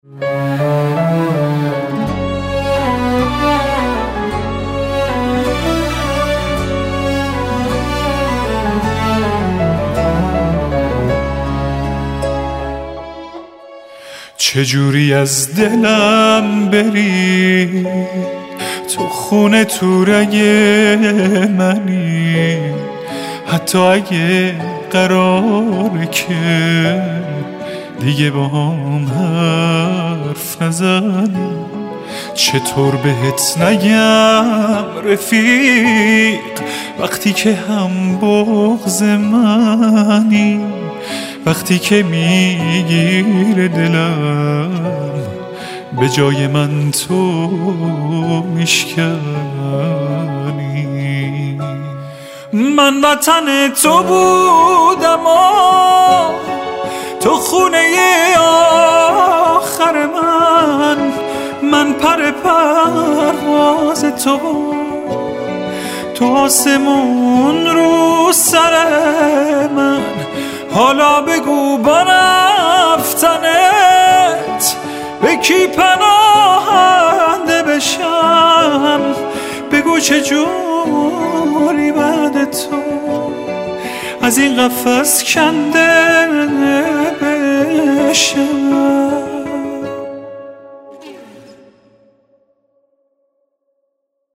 چجوری از دلم بری، تو خونه تو رگ منی، حتی اگه قراره که دیگه با هم حرف نزنی. چطور بهت نگم رفیق وقتی که هم بغض منی، وقتی که میگیره دلم به جای من تو میشکنی. من وطن تو بودم و تو خونه آخر من پر پرواز تو آسمون رو سر من. حالا بگو با رفتنت به کی پناهنده بشم، بگو چجوری بعد تو از این قفس کنده بشم.